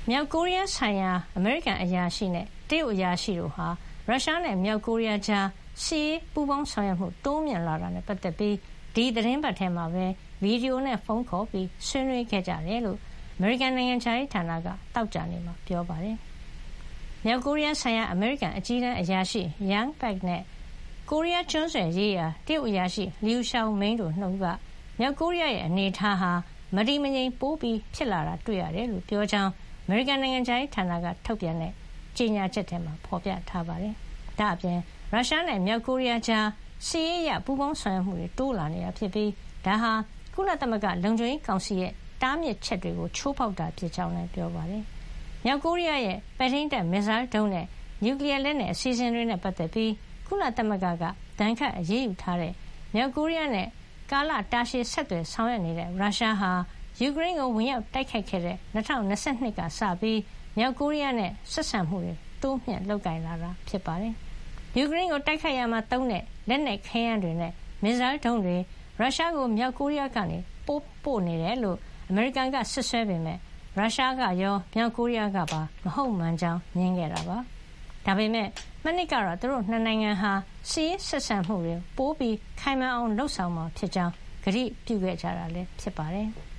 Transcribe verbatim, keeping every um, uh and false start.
မြောက်ကိုရီးယားဆိုင်ရာအမေရိကန်အရာရှိနဲ့တရုတ်အရာရှိတို့ဟာရုရှားနဲ့မြောက်ကိုရီးယားကြားစစ်ရေးပူးပေါင်းဆောင်ရွက်မှုတိုးမြှင့်လာတာနဲ့ပတ်သက်ပြီးဒီသတင်းပတ်ထဲမှာပဲဗီဒီယိုနဲ့ဖုန်းခေါ်ပြီးဆွေးနွေးခဲ့ကြတယ်လို့အမေရိကန်နိုင်ငံခြားရေးဌာနကသောကြာနေ့မှာပြောပါတယ်။မြောက်ကိုရီးယားဆိုင်ရာအမေရိကန်အကြီးတန်းအရာရှိ Yang Pak နဲ့ကိုရီးယားကျွန်းဆွယ်ရေးရာတရုတ်အရာရှိ Liu Xiaoming တို့နှစ်ဦးကမြောက်ကိုရီးယားရဲ့အနေအထားဟာမတည်မငြိမ်ပိုပြီးဖြစ်လာတာတွေ့ရတယ်လို့ပြောကြောင်းအမေရိကန်နိုင်ငံခြားရေးဌာနကထုတ်ပြန်တဲ့ကြေညာချက်ထဲမှာဖော်ပြထားပါတယ်။ဒါ့အပြင်ရုရှားနဲ့မြောက်ကိုရီးယားကြားစစ်ရေးအရပူးပေါင်းဆောင်ရွက်မှုတွေတိုးလာနေတာဖြစ်ပြီးဒါဟာကုလသမဂ္ဂလုံခြုံရေးကောင်စီရဲ့တားမြစ်ချက်တွေကိုချိုးဖောက်တာဖြစ်ကြောင်းလည်းပြောပါတယ်။မြောက်ကိုရီးယားရဲ့ပဲ့ထိန်းတပ်မစ်ဇိုင်းဒုံးနဲ့နျူကလ িয়ার လက်နက်အစီအစဉ်တွေနဲ့ပတ်သက်ပြီးကုလသမဂ္ဂကဒဏ်ခတ်အရေးယူထားတဲ့မြောက်ကိုရီးယားနဲ့ကာလတာရှည်ဆက်သွယ်ဆောင်ရွက်နေတဲ့ရုရှားဟာယူကရိန်းကိုဝင်ရောက်တိုက်ခိုက်ခဲ့တဲ့၂၀၂၂ကစပြီးမြောက်ကိုရီးယားနဲ့ဆက်ဆံမှုတွေတိုးမြှင့်လုပ်ကိုင်လာတာဖြစ်ပါတယ်။ယူကရိန်းကိုတိုက်ခိုက်ရမှာသုံးတဲ့လက်နက်ခဲယမ်းတွေနဲ့မစ်ဇိုင်းဒုံးတွေရုရှားကိုမြောက်ကိုရီးယားကနေပို့ပို့နေတယ်လို့အမေရိကန်ကဆွဆွဲပေမဲ့ရုရှားကရောမြောက်ကိုရီးယားကပါမဟုတ်မှန်ကြောင်းငြင်းခဲ့တာပါ။ဒါပေမဲ့မနှစ်ကတော့သူတို့နှစ်နိုင်ငံဟာစစ်ရေးဆက်ဆံမှုတွေပိုပြီးခိုင်မာအောင်လှုပ်ဆောင်မှာဖြစ်ကြောင်းကတိပြုခဲ့ကြတာလည်းဖြစ်ပါတယ်။